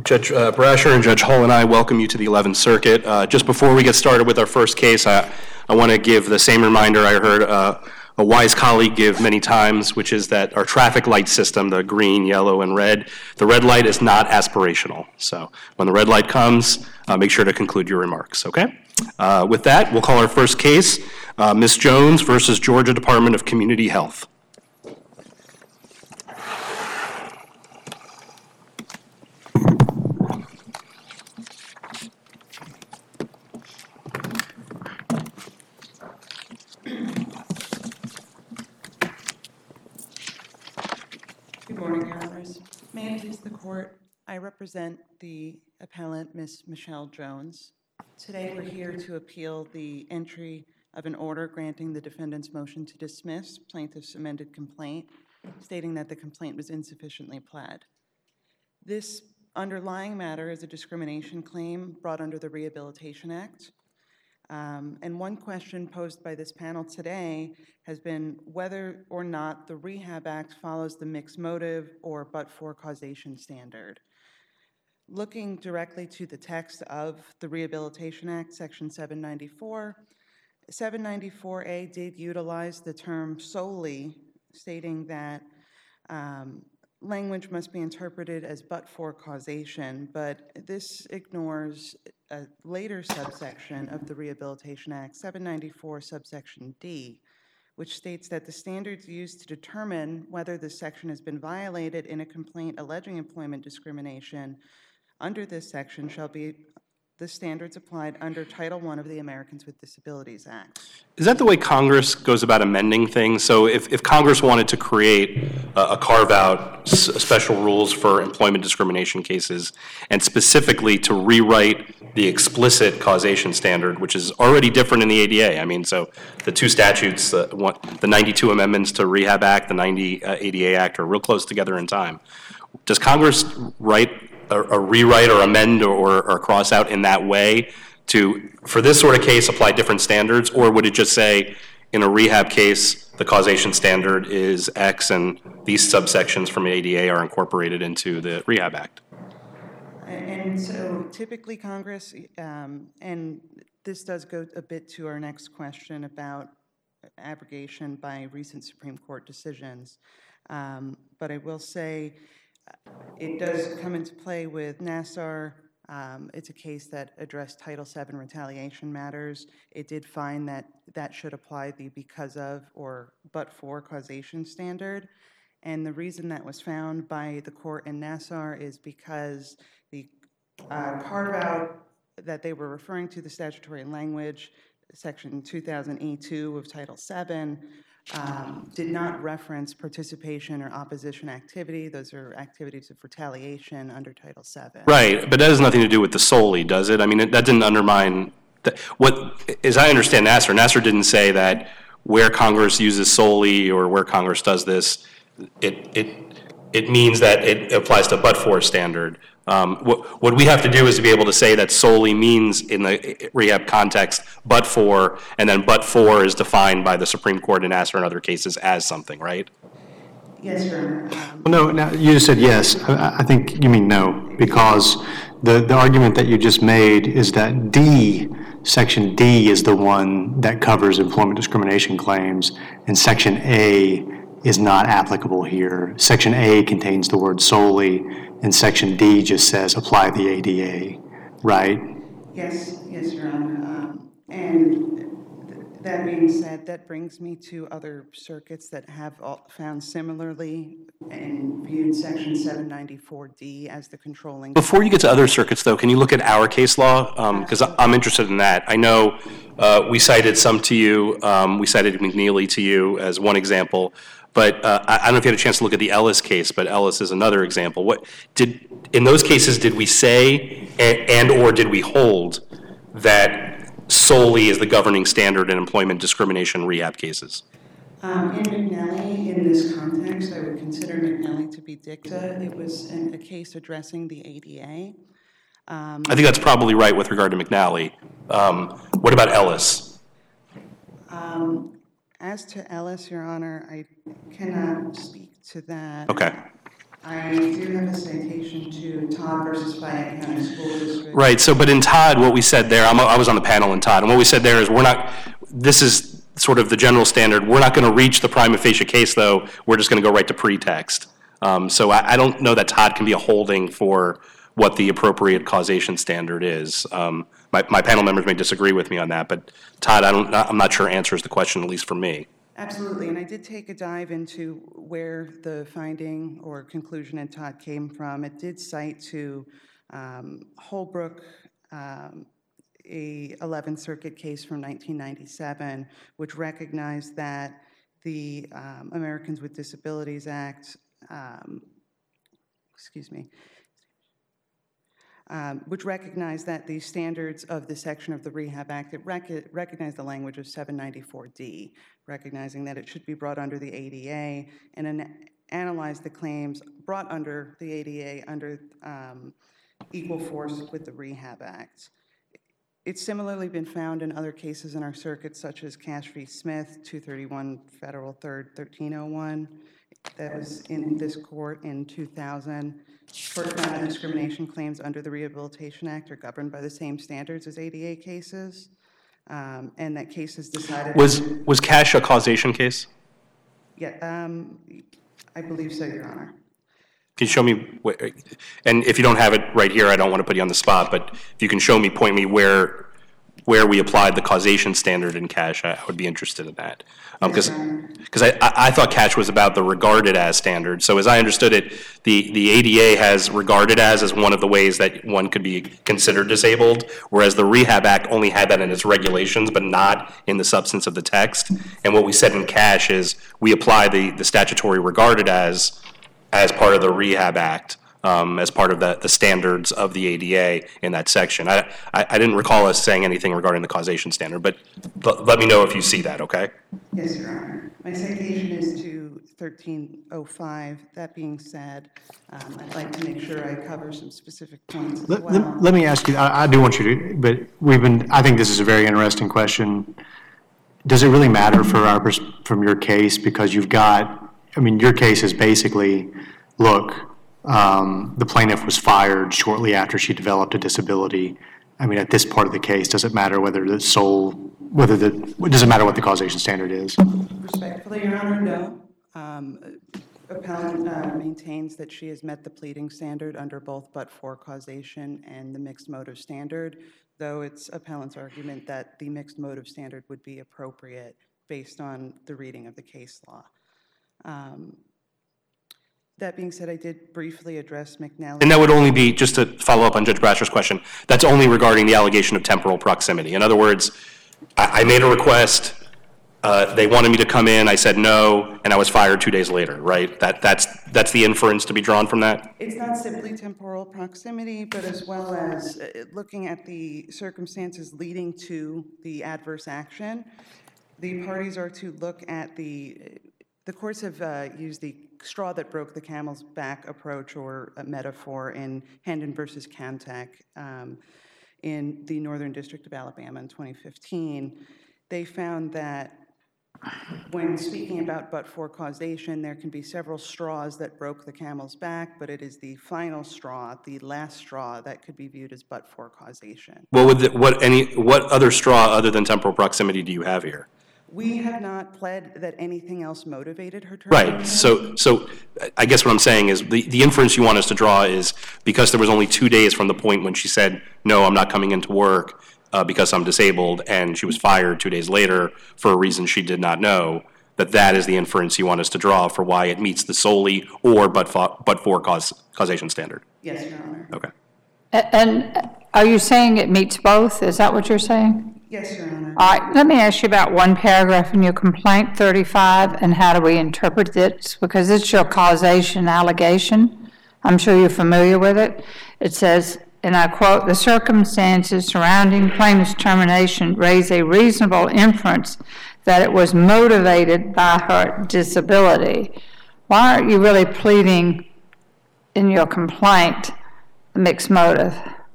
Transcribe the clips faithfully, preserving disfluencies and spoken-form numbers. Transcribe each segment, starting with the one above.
Judge uh, Brasher and Judge Hull and I welcome you to the eleventh Circuit. Uh, just before we get started with our first case, I, I want to give the same reminder I heard uh, a wise colleague give many times, which is that our traffic light system, the green, yellow, and red, the red light is not aspirational. So when the red light comes, uh, make sure to conclude your remarks, okay? Uh, with that, we'll call our first case, uh, Miz Jones versus Georgia Department of Community Health. Good morning, Your Honors. May it please the Court, I represent the appellant, Miz Michelle Jones. Today we're here to appeal the entry of an order granting the defendant's motion to dismiss plaintiff's amended complaint, stating that the complaint was insufficiently pled. This underlying matter is a discrimination claim brought under the Rehabilitation Act. Um, and one question posed by this panel today has been whether or not the Rehab Act follows the mixed motive or but-for causation standard. Looking directly to the text of the Rehabilitation Act, Section seven ninety-four, seven ninety-four A did utilize the term solely, stating that um, language must be interpreted as but-for causation, but this ignores a later subsection of the Rehabilitation Act, seven ninety-four subsection D, which states that the standards used to determine whether this section has been violated in a complaint alleging employment discrimination under this section shall be the standards applied under Title one of the Americans with Disabilities Act. Is that the way Congress goes about amending things? So if, if Congress wanted to create a, a carve-out s- special rules for employment discrimination cases, and specifically to rewrite the explicit causation standard, which is already different in the A D A. I mean, so the two statutes, uh, one, the ninety-two amendments to Rehab Act, the ninety uh, A D A Act, are real close together in time. Does Congress write a, a rewrite or amend or, or cross out in that way to, for this sort of case, apply different standards? Or would it just say, in a rehab case, the causation standard is X and these subsections from A D A are incorporated into the Rehab Act? And so typically Congress, um, and this does go a bit to our next question about abrogation by recent Supreme Court decisions, um, but I will say it does come into play with Nassar. Um, it's a case that addressed Title seven retaliation matters. It did find that that should apply the because of or but for causation standard. And the reason that was found by the court in Nassar is because the uh, carve-out that they were referring to, the statutory language, Section two thousand E two of Title seven, um, did not reference participation or opposition activity. Those are activities of retaliation under Title seven. Right, but that has nothing to do with the solely, does it? I mean, it, that didn't undermine, the, what, as I understand Nassar, Nassar didn't say that where Congress uses solely or where Congress does this, it it it means that it applies to but-for standard. Um, what, what we have to do is to be able to say that solely means in the rehab context but for, and then but for is defined by the Supreme Court in Nassar and other cases as something, right? Yes, Your Honor. Um, Well, no, now, you just said yes. I, I think you mean no, because the, the argument that you just made is that D, Section D is the one that covers employment discrimination claims, and Section A is not applicable here. Section A contains the word solely, and Section D just says apply the A D A, right? Yes, yes, Your Honor. Um, and th- that being said, that brings me to other circuits that have all found similarly and viewed Section seven ninety-four D as the controlling. Before you get to other circuits, though, can you look at our case law? Because um, I'm interested in that. I know uh, we cited some to you. Um, we cited McNeely to you as one example. But uh, I don't know if you had a chance to look at the Ellis case, but Ellis is another example. What did in those cases did we say and, and or did we hold that solely is the governing standard in employment discrimination rehab cases? Um, in McNally, in this context, I would consider McNally to be dicta. It was an, a case addressing the A D A. Um, I think that's probably right with regard to McNally. Um, what about Ellis? Um, as to Ellis, Your Honor, I cannot speak to that. Okay. I do have a citation to Todd versus Fayette County School District. Right, so, but in Todd, what we said there, I'm, I was on the panel in Todd, and what we said there is we're not, this is sort of the general standard, we're not going to reach the prima facie case, though, we're just going to go right to pretext. Um, so I, I don't know that Todd can be a holding for what the appropriate causation standard is. Um, my, my panel members may disagree with me on that, but Todd, I don't, I'm not sure answers the question, at least for me. Absolutely, and I did take a dive into where the finding or conclusion in Todd came from. It did cite to um, Holbrook, um, a eleventh Circuit case from nineteen ninety-seven, which recognized that the um, Americans with Disabilities Act, um, excuse me, Um, which recognized that the standards of the section of the Rehab Act, it rec recognized the language of seven ninety-four D, recognizing that it should be brought under the A D A, and an analyzed the claims brought under the A D A under um, equal force with the Rehab Act. It's similarly been found in other cases in our circuit, such as Cash v. Smith, two thirty-one Federal third thirteen oh one, that was in this court in two thousand. Court found that discrimination claims under the Rehabilitation Act are governed by the same standards as A D A cases, um, and that cases decided... Was, was Cash a causation case? Yeah, um, I believe so, Your Honor. Can you show me, wh- and if you don't have it right here, I don't want to put you on the spot, but if you can show me, point me where where we applied the causation standard in Cash, I would be interested in that. Because um, because I, I, I thought Cash was about the regarded as standard. So as I understood it, the, the A D A has regarded as as one of the ways that one could be considered disabled, whereas the Rehab Act only had that in its regulations, but not in the substance of the text. And what we said in Cash is we apply the, the statutory regarded as as part of the Rehab Act, um, as part of the, the standards of the A D A in that section. I, I, I didn't recall us saying anything regarding the causation standard, but l- let me know if you see that, okay? Yes, Your Honor. My citation is to thirteen oh five. That being said, um, I'd like to make sure I cover some specific points as Let, well. let, let me ask you, I, I do want you to, but we've been, I think this is a very interesting question. Does it really matter for our, pers- from your case, because you've got, I mean, your case is basically, look, um, the plaintiff was fired shortly after she developed a disability. I mean, at this part of the case, does it matter whether the sole, whether the, does it matter what the causation standard is? Respectfully, Your Honor, no. Um, Appellant uh, maintains that she has met the pleading standard under both but-for causation and the mixed motive standard, though it's appellant's argument that the mixed motive standard would be appropriate based on the reading of the case law. Um, that being said, I did briefly address McNally. And that would only be, just to follow up on Judge Brasher's question, that's only regarding the allegation of temporal proximity. In other words, I, I made a request, uh, they wanted me to come in, I said no, and I was fired two days later, right? That, that's, that's the inference to be drawn from that? It's not simply temporal proximity, but as well as uh, looking at the circumstances leading to the adverse action. The parties are to look at the, the courts have uh, used the straw that broke the camel's back approach or a metaphor in Hendon versus Camtech um, in the Northern District of Alabama in twenty fifteen. They found that when speaking about but-for causation, there can be several straws that broke the camel's back, but it is the final straw, the last straw, that could be viewed as but-for causation. What would, the, what, any, what other straw other than temporal proximity do you have here? We have not pled that anything else motivated her termination. Right, so, so I guess what I'm saying is the, the inference you want us to draw is because there was only two days from the point when she said, no, I'm not coming into work uh, because I'm disabled, and she was fired two days later for a reason she did not know, that that is the inference you want us to draw for why it meets the solely or but for, but for cause, causation standard. Yes, Your Honor. Okay. A- And are you saying it meets both? Is that what you're saying? Yes, Your Honor. All right, let me ask you about one paragraph in your complaint, thirty-five, and how do we interpret it? Because it's your causation allegation. I'm sure you're familiar with it. It says, and I quote, "The circumstances surrounding plaintiff's termination raise a reasonable inference that it was motivated by her disability." Why aren't you really pleading in your complaint a mixed motive?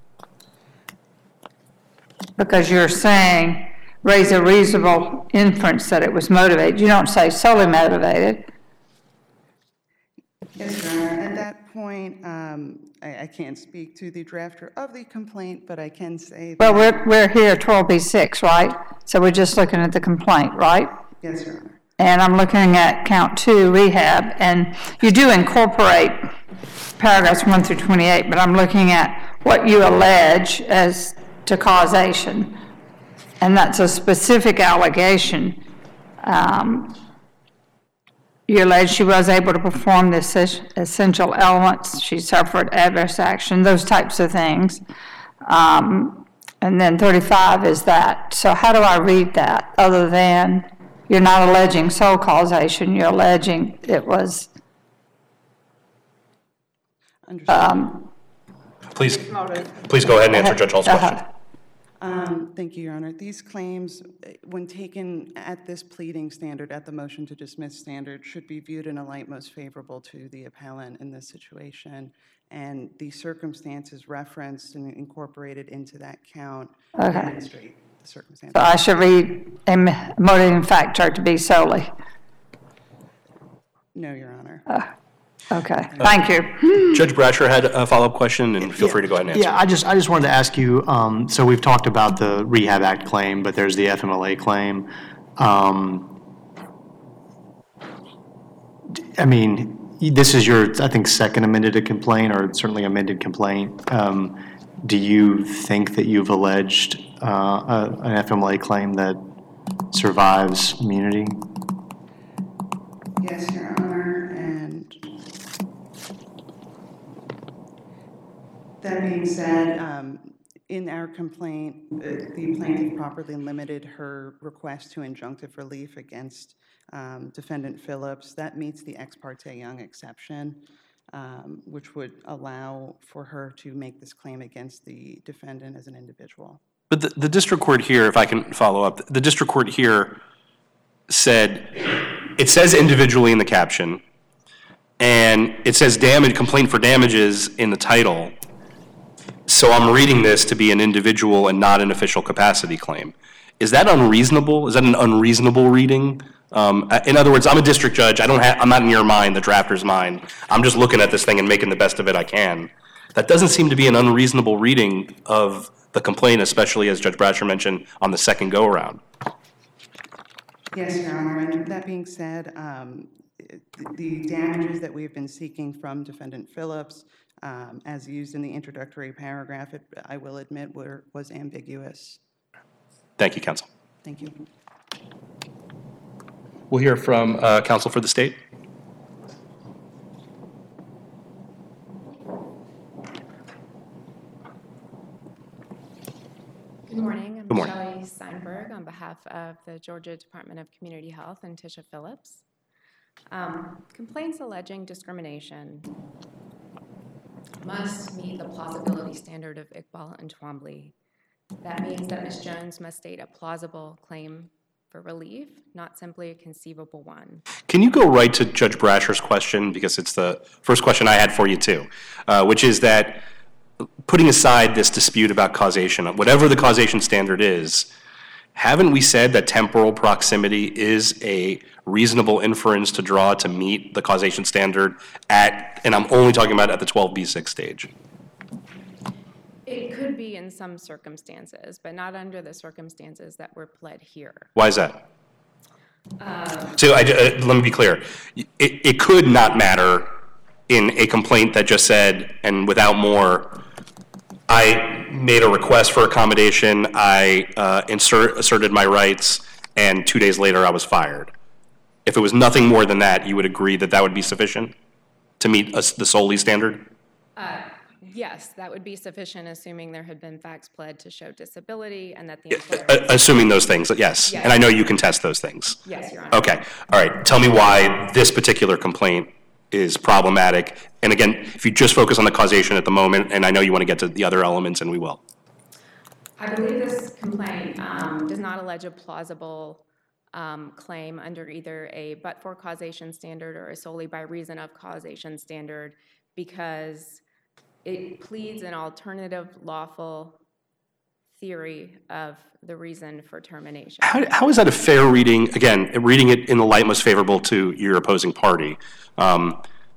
Because you're saying raise a reasonable inference that it was motivated. You don't say solely motivated. Yes, Your Honor, and that point, um, I, I can't speak to the drafter of the complaint, but I can say Well, that, we're, we're here twelve B six, right? So we're just looking at the complaint, right? yes, Your Honor. And I'm looking at count two, rehab, and you do incorporate paragraphs one through twenty-eight, but I'm looking at what you allege as to causation. And that's a specific allegation. Um, You allege she was able to perform the essen- essential elements, she suffered adverse action, those types of things. Um, and then thirty-five is that. So how do I read that, other than you're not alleging sole causation, you're alleging it was, Understood. Please, please go ahead and answer Judge Hall's Uh-huh. question. Um, Thank you, Your Honor. These claims, uh, when taken at this pleading standard, at the motion to dismiss standard, should be viewed in a light most favorable to the appellant in this situation. And the circumstances referenced and incorporated into that count demonstrate the circumstances. so I should read a motivating factor to be solely. No, Your Honor. Okay, thank you. Judge Brasher had a follow-up question, and feel free to go ahead and answer. Yeah, I just, I just wanted to ask you, um, so we've talked about the Rehab Act claim, but there's the F M L A claim. Um, d- I mean, this is your, I think, second amended complaint, or certainly amended complaint. Um, do you think that you've alleged uh, a- an F M L A claim that survives immunity? Yes, Your Honor, and that being said, um, in our complaint, uh, the plaintiff properly limited her request to injunctive relief against um, Defendant Phillips. That meets the Ex parte Young exception, um, which would allow for her to make this claim against the defendant as an individual. But the, the district court here, if I can follow up, the district court here said, it says individually in the caption, and it says damage, complaint for damages in the title. So I'm reading this to be an individual and not an official capacity claim. Is that unreasonable? Is that an unreasonable reading? Um, in other words, I'm a district judge. I don't have, I'm not in your mind, the drafter's mind. I'm just looking at this thing and making the best of it I can. That doesn't seem to be an unreasonable reading of the complaint, especially as Judge Brasher mentioned on the second go-around. Yes, Your Honor, and that being said, um, the- the damages that we've been seeking from Defendant Phillips, um, as used in the introductory paragraph, it, I will admit, were, was ambiguous. Thank you, counsel. Thank you. We'll hear from uh, counsel for the state. Good morning. I'm Good morning. Shelley Steinberg on behalf of the Georgia Department of Community Health and Tisha Phillips. Um, complaints alleging discrimination must meet the plausibility standard of Iqbal and Twombly. That means that Miz Jones must state a plausible claim for relief, not simply a conceivable one. Can you go right to Judge Brasher's question, because it's the first question I had for you too, uh, which is that putting aside this dispute about causation, whatever the causation standard is, haven't we said that temporal proximity is a reasonable inference to draw to meet the causation standard at, and I'm only talking about at the twelve B six stage? It could be in some circumstances, but not under the circumstances that were pled here. Why is that? So I, uh, let me be clear. It, it could not matter in a complaint that just said, and without more, I made a request for accommodation, I uh, insert, asserted my rights, and two days later I was fired. If it was nothing more than that, you would agree that that would be sufficient to meet us the solely standard? Yes, that would be sufficient, assuming there had been facts pled to show disability and that the employer... Uh, Assuming those things, yes. And I know you can test those things. Yes, Your Honor. Okay, all right. Tell me why this particular complaint is problematic. And again, if you just focus on the causation at the moment, and I know you want to get to the other elements, and we will. I believe this complaint um, does not allege a plausible um, claim under either a but-for causation standard or a solely by reason of causation standard, because it pleads an alternative lawful theory of the reason for termination. How, how is that a fair reading? Again, reading it in the light most favorable to your opposing party. Um,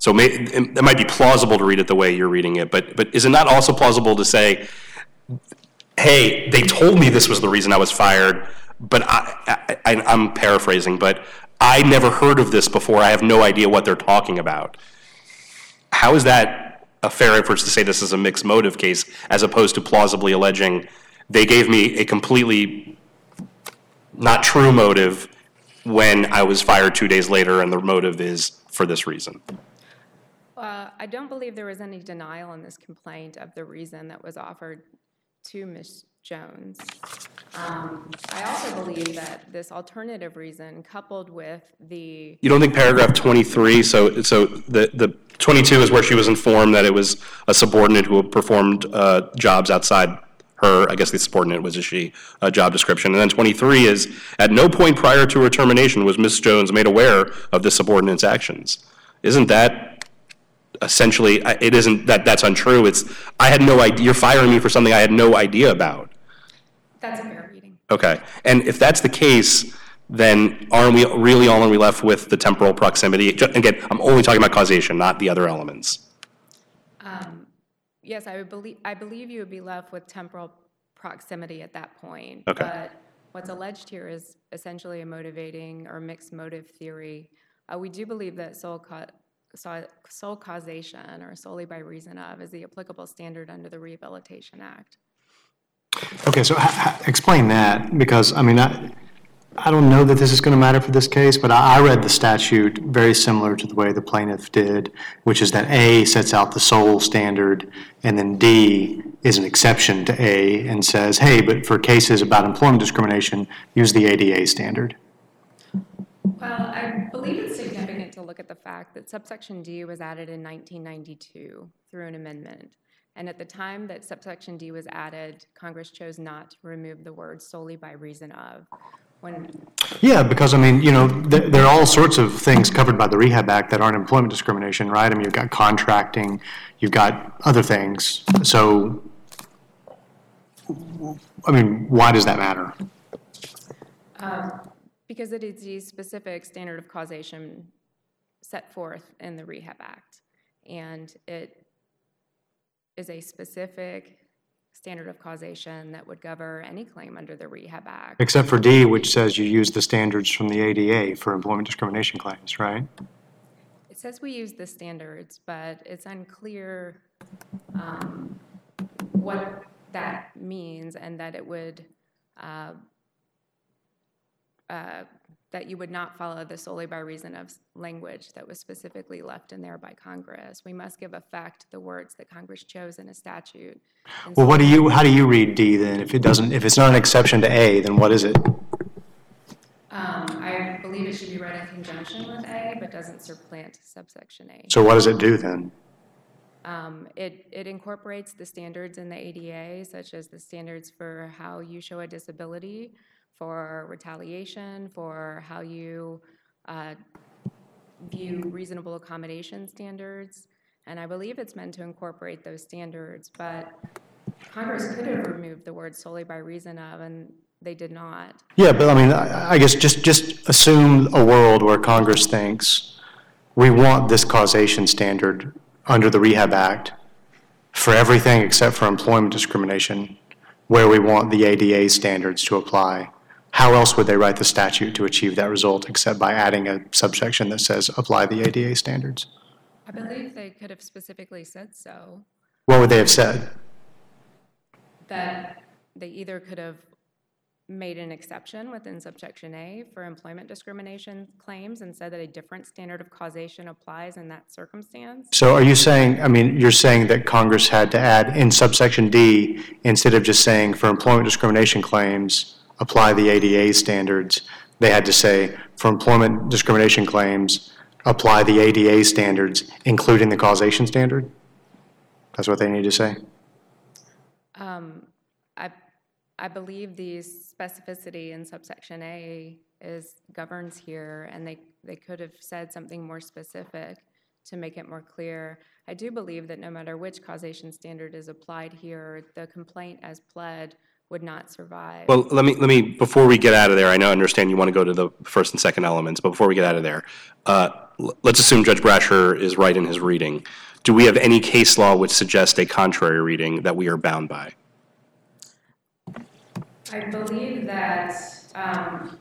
So may, it, it might be plausible to read it the way you're reading it, but, but is it not also plausible to say, hey, they told me this was the reason I was fired, but I, I, I'm paraphrasing, but I never heard of this before. I have no idea what they're talking about. How is that a fair inference to say this is a mixed motive case as opposed to plausibly alleging they gave me a completely not true motive when I was fired two days later and the motive is for this reason? Uh, I don't believe there was any denial in this complaint of the reason that was offered to Miz Jones. Um, I also believe that this alternative reason, coupled with the, You don't think paragraph twenty-three, so, so the, the twenty-two is where she was informed that it was a subordinate who performed uh, jobs outside her, I guess the subordinate was a she, uh, job description. And then twenty-three is, at no point prior to her termination was Miz Jones made aware of the subordinate's actions. Isn't that essentially, it isn't that that's untrue, it's, I had no idea, you're firing me for something I had no idea about. that's a fair reading. Okay, and if that's the case, then aren't we, really all are we left with the temporal proximity? Ju- Again, I'm only talking about causation, not the other elements. Yes, I would believe, I believe you would be left with temporal proximity at that point. Okay. But what's alleged here is essentially a motivating or mixed motive theory. Uh, we do believe that sole, ca- so- sole causation or solely by reason of is the applicable standard under the Rehabilitation Act. Okay, so ha- ha- explain that, because, I mean, I, I don't know that this is going to matter for this case, but I, I read the statute very similar to the way the plaintiff did, which is that A sets out the sole standard, and then D is an exception to A and says, hey, but for cases about employment discrimination, use the A D A standard. Well, I believe it's significant to look at the fact that subsection D was added in nineteen ninety-two through an amendment. And at the time that subsection D was added, Congress chose not to remove the word solely by reason of. When, Yeah, because, I mean, you know, there, there are all sorts of things covered by the Rehab Act that aren't employment discrimination, right? I mean, you've got contracting, you've got other things. So, I mean, why does that matter? because it is the specific standard of causation set forth in the Rehab Act. And it is a specific standard of causation that would govern any claim under the Rehab Act. Except for D, which says you use the standards from the A D A for employment discrimination claims, right? It says we use the standards, but it's unclear um, what that means and that it would, uh, uh, that you would not follow the solely by reason of language that was specifically left in there by Congress. We must give effect to the words that Congress chose in a statute. And Well, so- what do you, how do you read D then? If it doesn't, if it's not an exception to A, then what is it? Um, I believe it should be read in conjunction with A, but doesn't supplant subsection A. So what does it do then? Um, it, it incorporates the standards in the A D A, such as the standards for how you show a disability, for retaliation, for how you uh, view reasonable accommodation standards. And I believe it's meant to incorporate those standards, but Congress could have removed the word solely by reason of, and they did not. Yeah, but I mean, I I guess just, just assume a world where Congress thinks we want this causation standard under the Rehab Act for everything except for employment discrimination, where we want the A D A standards to apply. How else would they write the statute to achieve that result except by adding a subsection that says apply the A D A standards? I believe they could have specifically said so, What would they have said? that they either could have made an exception within subsection A for employment discrimination claims and said that a different standard of causation applies in that circumstance. So are you saying, I mean, you're saying that Congress had to add in subsection D, instead of just saying for employment discrimination claims, apply the A D A standards, they had to say for employment discrimination claims, apply the A D A standards, including the causation standard? That's what they need to say? I, I believe the specificity in subsection A is governs here, and they, they could have said something more specific to make it more clear. I do believe that no matter which causation standard is applied here, the complaint as pled would not survive. Well, let me, let me, before we get out of there, I know, I understand you want to go to the first and second elements, but before we get out of there, uh, l- let's assume Judge Brasher is right in his reading. Do we have any case law which suggests a contrary reading that we are bound by? I believe that um,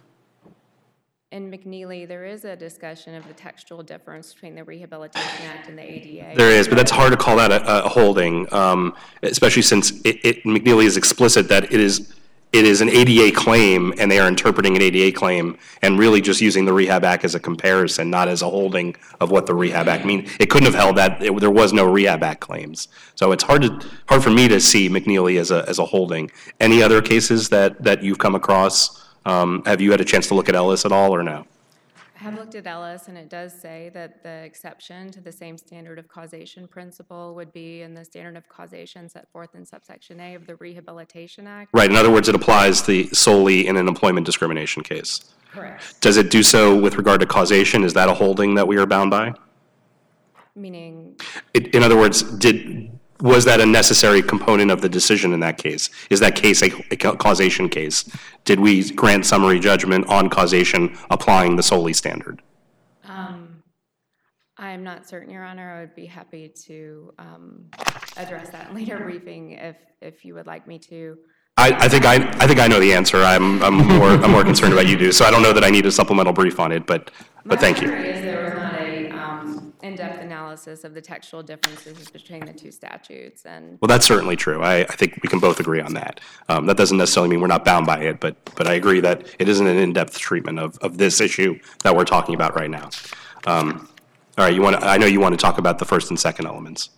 in McNeely, there is a discussion of the textual difference between the Rehabilitation Act and the A D A. There is, but that's hard to call that a, a holding, um, especially since it, it, McNeely is explicit that it is, it is an A D A claim, and they are interpreting an A D A claim and really just using the Rehab Act as a comparison, not as a holding of what the Rehab Act means. It couldn't have held that, it, there was no Rehab Act claims. So it's hard to, hard for me to see McNeely as a, as a holding. Any other cases that, that you've come across? Um, have you had a chance to look at Ellis at all, or no? I have looked at Ellis, and it does say that the exception to the same standard of causation principle would be in the standard of causation set forth in subsection A of the Rehabilitation Act. Right, in other words, it applies the solely in an employment discrimination case. Correct. Does it do so with regard to causation? Is that a holding that we are bound by? Meaning, It, in other words, did, was that a necessary component of the decision in that case? Is that case a, a causation case? Did we grant summary judgment on causation applying the solely standard? um, I am not certain, Your Honor. I would be happy to um, address that in later briefing if, if you would like me to. I, I think I, I think I know the answer. I'm, I'm more, I'm more concerned about you do. So I don't know that I need a supplemental brief on it, but, but thank you. My memory is there was not a um, in-depth analysis of the textual differences between the two statutes, and Well, that's certainly true. I, I think we can both agree on that. Um, that doesn't necessarily mean we're not bound by it, but, but I agree that it isn't an in-depth treatment of, of this issue that we're talking about right now. Um, all right, you want to, I know you want to talk about the first and second elements.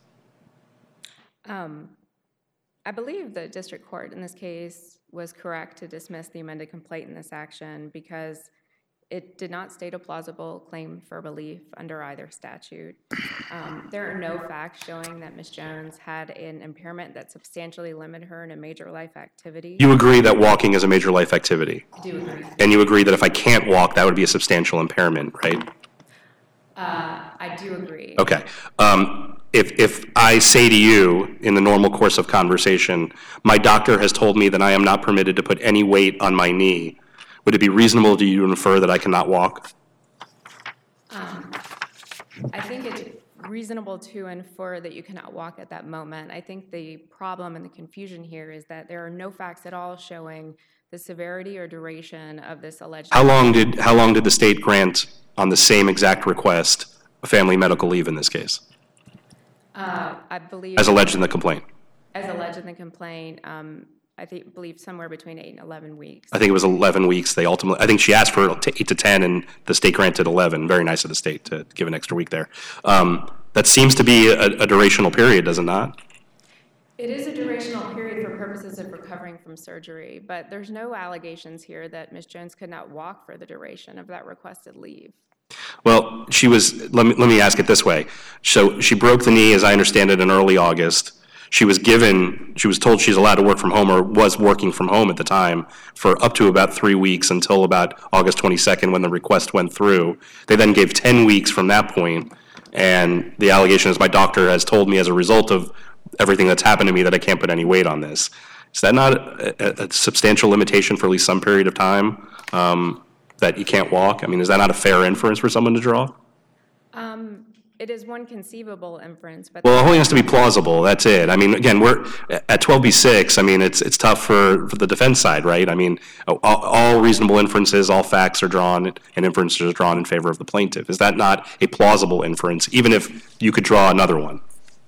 um, I believe the district court in this case was correct to dismiss the amended complaint in this action because it did not state a plausible claim for relief under either statute. Um, there are no facts showing that Miz Jones had an impairment that substantially limited her in a major life activity. You agree that walking is a major life activity? I do agree. And you agree that if I can't walk, that would be a substantial impairment, right? Uh, I do agree. Okay. Um, if, if I say to you in the normal course of conversation, my doctor has told me that I am not permitted to put any weight on my knee, would it be reasonable to you to infer that I cannot walk? Um, I think it's reasonable to infer that you cannot walk at that moment. I think the problem and the confusion here is that there are no facts at all showing the severity or duration of this alleged. How long did, how long did the state grant on the same exact request a family medical leave in this case, Uh, I believe. as alleged in the complaint? As alleged in the complaint, um, I think, believe somewhere between eight and eleven weeks. I think it was eleven weeks. They ultimately, I think she asked for eight to ten, and the state granted eleven. Very nice of the state to give an extra week there. Um, that seems to be a, a durational period, does it not? It is a durational period for purposes of recovering from surgery, but there's no allegations here that Miz Jones could not walk for the duration of that requested leave. Well, she was, let me, let me ask it this way. So she broke the knee, as I understand it, in early August. She was given, she was told she's allowed to work from home, or was working from home at the time, for up to about three weeks until about August twenty-second when the request went through. They then gave ten weeks from that point, and the allegation is my doctor has told me as a result of everything that's happened to me that I can't put any weight on this. Is that not a, a, a substantial limitation for at least some period of time, um, that you can't walk? I mean, is that not a fair inference for someone to draw? Um, it is one conceivable inference, but. Well, it only has to be plausible, that's it. I mean, again, we're, at twelve B six, I mean, it's, it's tough for, for the defense side, right? I mean, all, all reasonable inferences, all facts are drawn, and inferences are drawn in favor of the plaintiff. Is that not a plausible inference, even if you could draw another one?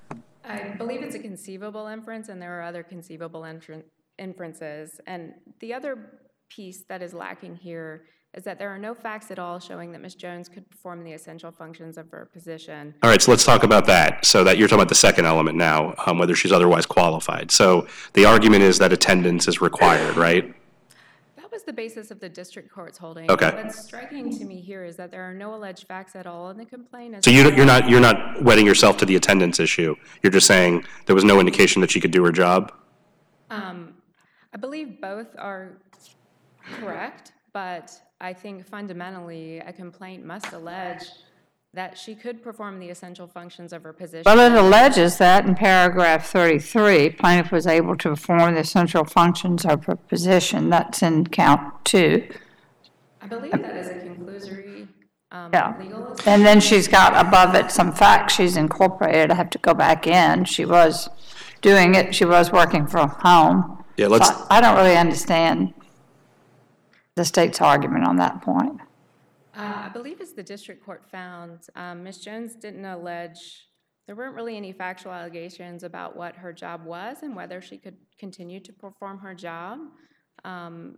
I believe it's a conceivable inference, and there are other conceivable intr- inferences. And the other piece that is lacking here is that there are no facts at all showing that Miz Jones could perform the essential functions of her position. All right, so let's talk about that. So that you're talking about the second element now, um, whether she's otherwise qualified. So the argument is that attendance is required, right? That was the basis of the district court's holding. Okay. What's striking to me here is that there are no alleged facts at all in the complaint. as So you, to you're not, you're not wedding yourself to the attendance issue. You're just saying there was no indication that she could do her job? Um, I believe both are correct, but I think fundamentally a complaint must allege that she could perform the essential functions of her position. Well, it alleges that in paragraph thirty-three, plaintiff was able to perform the essential functions of her position. That's in count two. I believe that is a conclusory um, Yeah. legal. And then she's got above it some facts she's incorporated. I have to go back in. She was doing it, she was working from home. Yeah, let's- So I I don't really understand the state's argument on that point. Uh, I believe as the district court found, um, Miz Jones didn't allege, there weren't really any factual allegations about what her job was and whether she could continue to perform her job, um,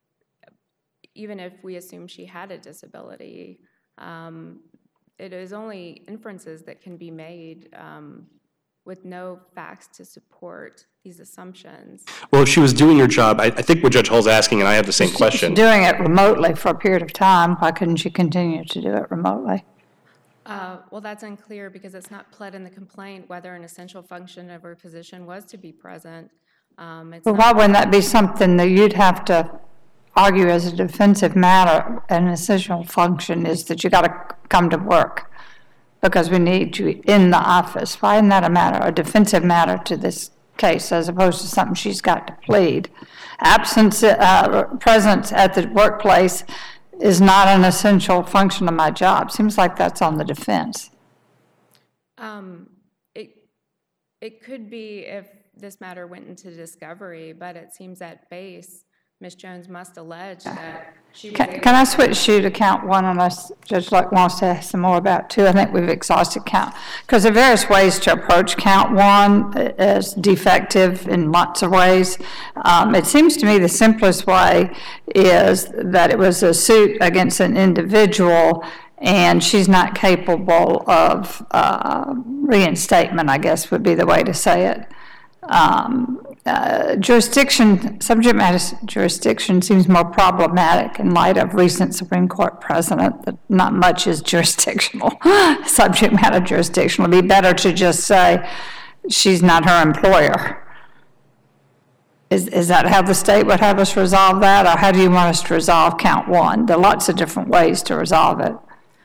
even if we assume she had a disability. Um, it is only inferences that can be made um, with no facts to support these assumptions. Well, if she was doing her job, I, I think what Judge Hull's asking, and I have the same question. Doing it remotely for a period of time, why couldn't she continue to do it remotely? Uh, well, that's unclear because it's not pled in the complaint whether an essential function of her position was to be present. Um, it's Well, not- why wouldn't that be something that you'd have to argue as a defensive matter? An essential function is that you got to come to work because we need you in the office. Why isn't that a matter, a defensive matter to this case as opposed to something she's got to plead? Absence, uh, presence at the workplace is not an essential function of my job. Seems like that's on the defense. Um, it, it could be if this matter went into discovery, but it seems at base, Miz Jones must allege that she was Can, able can I switch you to count one unless Judge Luck wants to ask some more about two? I think we've exhausted count. Because there are various ways to approach count one as defective in lots of ways. Um, it seems to me the simplest way is that it was a suit against an individual and she's not capable of uh, reinstatement, I guess would be the way to say it. Um, uh, jurisdiction, subject matter jurisdiction seems more problematic in light of recent Supreme Court precedent that not much is jurisdictional. Subject matter jurisdiction would be better to just say she's not her employer. Is, is that how the state would have us resolve that, or how do you want us to resolve count one? There are lots of different ways to resolve it.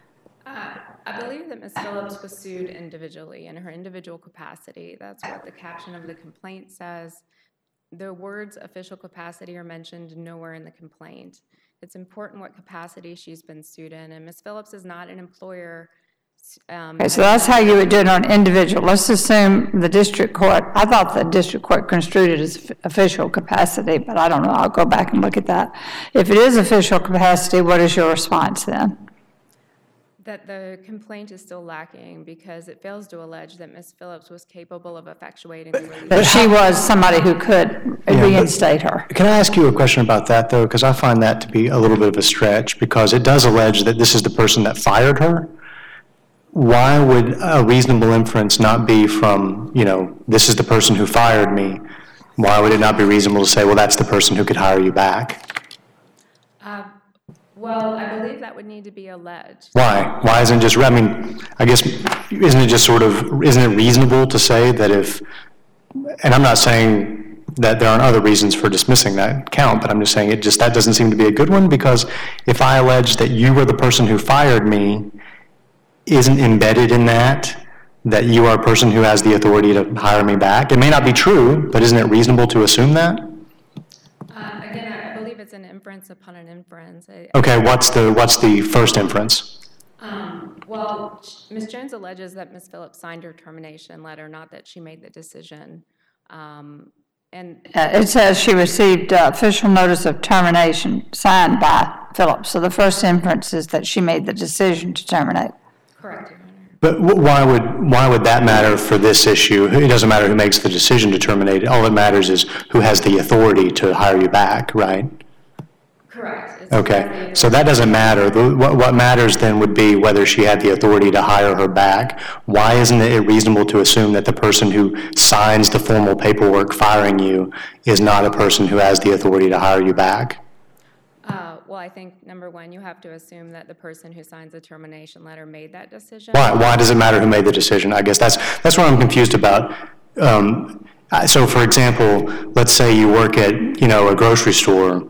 I believe that Miz Phillips was sued individually in her individual capacity. That's what the caption of the complaint says. The words official capacity are mentioned nowhere in the complaint. It's important what capacity she's been sued in, and Miz Phillips is not an employer. Um, Okay, so that's how you would do it on individual. Let's assume the district court, I thought the district court construed it as official capacity, but I don't know, I'll go back and look at that. If it is official capacity, what is your response then? That the complaint is still lacking because it fails to allege that Miz Phillips was capable of effectuating the release. That she was somebody who could but- reinstate her. Can I ask you a question about that, though? Because I find that to be a little bit of a stretch, because it does allege that this is the person that fired her. Why would a reasonable inference not be from, you know, this is the person who fired me? Why would it not be reasonable to say, well, that's the person who could hire you back? Uh, Well, I believe that would need to be alleged. Why? Why isn't it just, I mean, I guess, isn't it just sort of, isn't it reasonable to say that if, and I'm not saying that there aren't other reasons for dismissing that count, but I'm just saying it just, that doesn't seem to be a good one, because if I allege that you were the person who fired me, isn't embedded in that, that you are a person who has the authority to hire me back? It may not be true, but isn't it reasonable to assume that? Uh, Again, I believe it's an inference upon an inference. I- Okay, what's the, what's the first inference? Um, Well, Miz Jones alleges that Miz Phillips signed her termination letter, not that she made the decision. Um, And Uh, It says she received uh, official notice of termination signed by Phillips. So the first inference is that she made the decision to terminate. correct, Your Honor. But wh- why would, why would that matter for this issue? It doesn't matter who makes the decision to terminate. All that matters is who has the authority to hire you back, right? Correct. It's Okay, exactly- so that doesn't matter. The- What, what matters then would be whether she had the authority to hire her back. Why isn't it reasonable to assume that the person who signs the formal paperwork firing you is not a person who has the authority to hire you back? Uh, Well, I think, number one, you have to assume that the person who signs the termination letter made that decision. Why, why does it matter who made the decision? I guess that's, that's what I'm confused about. Um, I- So for example, let's say you work at, you know, a grocery store,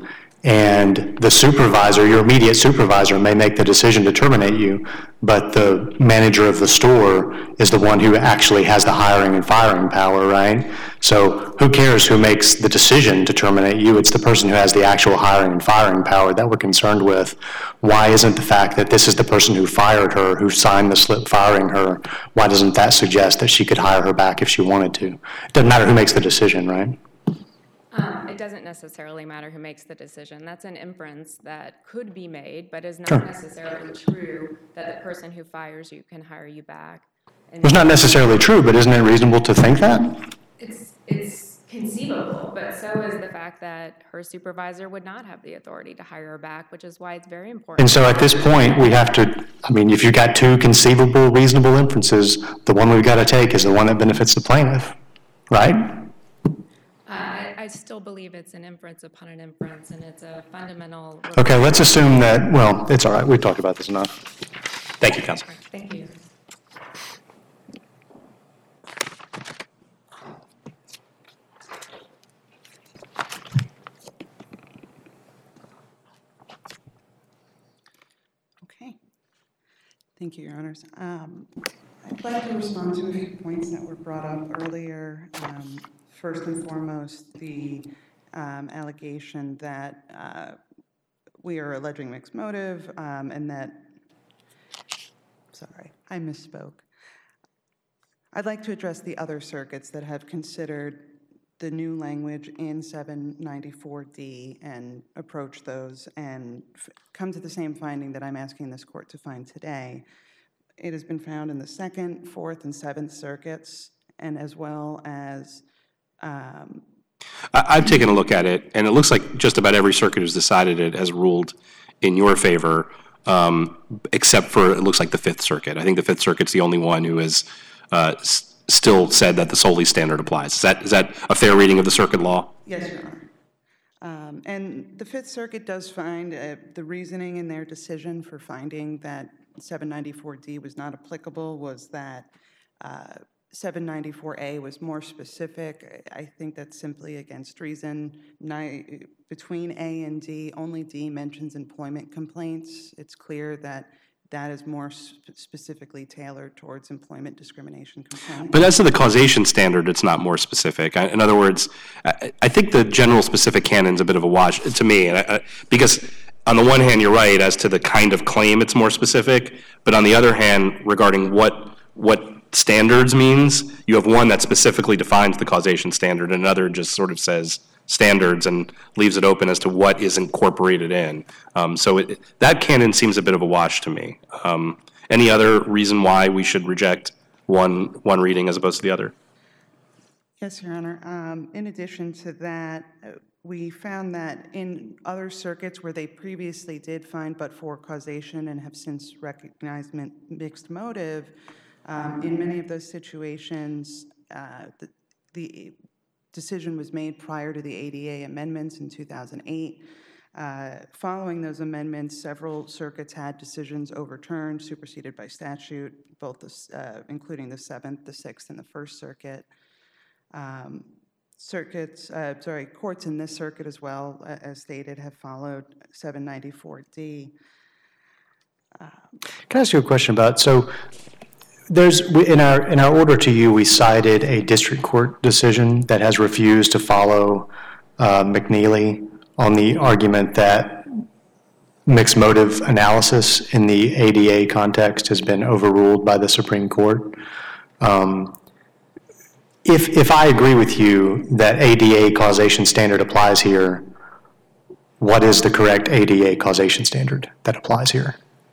and the supervisor, your immediate supervisor, may make the decision to terminate you, but the manager of the store is the one who actually has the hiring and firing power, right? So who cares who makes the decision to terminate you? It's the person who has the actual hiring and firing power that we're concerned with. Why isn't the fact that this is the person who fired her, who signed the slip firing her, why doesn't that suggest that she could hire her back if she wanted to? It doesn't matter who makes the decision, right? Um, It doesn't necessarily matter who makes the decision. That's an inference that could be made, but is not Sure. necessarily true that the person who fires you can hire you back. And It's not necessarily true, but isn't it reasonable to think that? It's, it's conceivable, but so is the fact that her supervisor would not have the authority to hire her back, which is why it's very important. And so at this point, we have to, I mean, if you've got two conceivable, reasonable inferences, the one we've got to take is the one that benefits the plaintiff, right? I, I still believe it's an inference upon an inference, and it's a fundamental. Okay, let's assume that, well, it's all right, we've talked about this enough. Thank you, Counsel. Thank you. Okay. Thank you, Your Honors. Um, I'd like to respond to a few points that were brought up earlier. Um, First and foremost, the um, allegation that uh, we are alleging mixed motive um, and that, sorry, I misspoke. I'd like to address the other circuits that have considered the new language in seven ninety-four D and approach those and f- come to the same finding that I'm asking this court to find today. It has been found in the Second, Fourth, and Seventh Circuits, and as well as um, I- I've taken a look at it, and it looks like just about every circuit who's decided it has ruled in your favor, um, except for, it looks like the Fifth Circuit. I think the Fifth Circuit's the only one who has uh, s- still said that the Solely standard applies. Is that is that a fair reading of the circuit law? yes, Your Honor. Um, and the Fifth Circuit does find uh, the reasoning in their decision for finding that seven ninety-four D was not applicable was that uh, seven ninety-four A was more specific. I think that's simply against reason. Ni- between A and D, only D mentions employment complaints. It's clear that that is more sp- specifically tailored towards employment discrimination complaints. But as to the causation standard, it's not more specific. I- In other words, I I think the general specific canon's a bit of a wash to me, and I- I- because on the one hand, you're right, as to the kind of claim, it's more specific, but on the other hand, regarding what what standards means, you have one that specifically defines the causation standard, and another just sort of says standards and leaves it open as to what is incorporated in. Um, So it- that canon seems a bit of a wash to me. Um, Any other reason why we should reject one one reading as opposed to the other? Yes, Your Honor. Um, In addition to that, uh, we found that in other circuits where they previously did find but-for causation and have since recognized min- mixed motive, um, in many of those situations, uh, the- the decision was made prior to the A D A amendments in two thousand eight. Uh, Following those amendments, several circuits had decisions overturned, superseded by statute, both the s- uh, including the Seventh, the Sixth, and the First Circuit. Um, Circuits, uh, sorry, courts in this circuit as well, uh, as stated, have followed seven ninety-four D. Can I ask you a question about, so there's, we- in our, in our order to you, we cited a district court decision that has refused to follow uh, McNeely on the argument that mixed motive analysis in the A D A context has been overruled by the Supreme Court. Um, If, if I agree with you that A D A causation standard applies here, what is the correct A D A causation standard that applies here?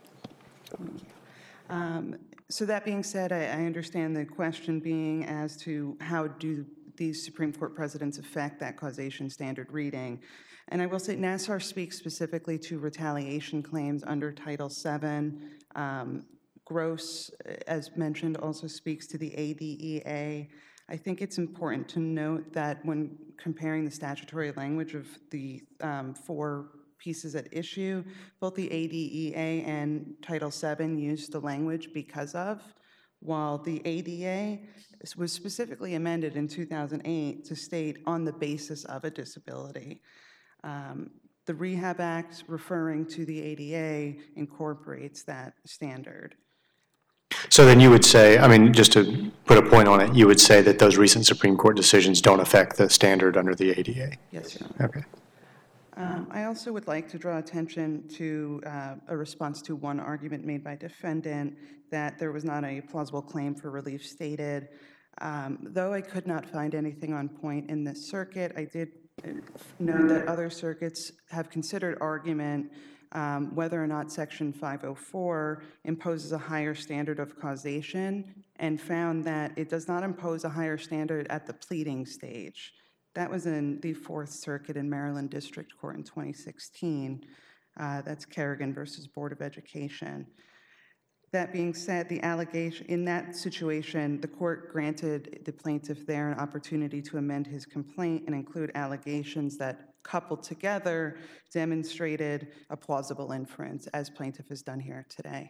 Um, So that being said, I, I understand the question being as to how do these Supreme Court precedents affect that causation standard reading. And I will say Nassar speaks specifically to retaliation claims under Title seven. Um, Gross, as mentioned, also speaks to the A D E A. I think it's important to note that when comparing the statutory language of the um, four pieces at issue, both the A D E A and Title seven use the language because of, while the A D A was specifically amended in two thousand eight to state on the basis of a disability. Um, The Rehab Act, referring to the A D A, incorporates that standard. So then you would say, I mean, just to put a point on it, you would say that those recent Supreme Court decisions don't affect the standard under the A D A? Yes, Your Honor. Okay. Um, I also would like to draw attention to uh, a response to one argument made by defendant that there was not a plausible claim for relief stated. Um, Though I could not find anything on point in this circuit, I did know that other circuits have considered argument um, whether or not Section five oh four imposes a higher standard of causation, and found that it does not impose a higher standard at the pleading stage. That was in the Fourth Circuit in Maryland District Court in twenty sixteen. Uh, That's Kerrigan versus Board of Education. That being said, the allegation, in that situation, the court granted the plaintiff there an opportunity to amend his complaint and include allegations that, coupled together, demonstrated a plausible inference, as plaintiff has done here today.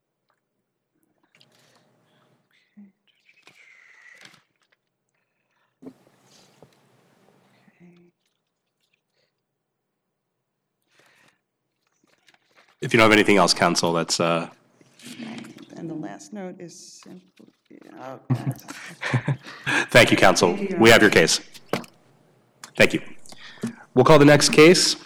If you don't have anything else, counsel, that's, uh, And the last note is simply, oh, God. thank you, counsel. We have your case. Thank you. We'll call the next case.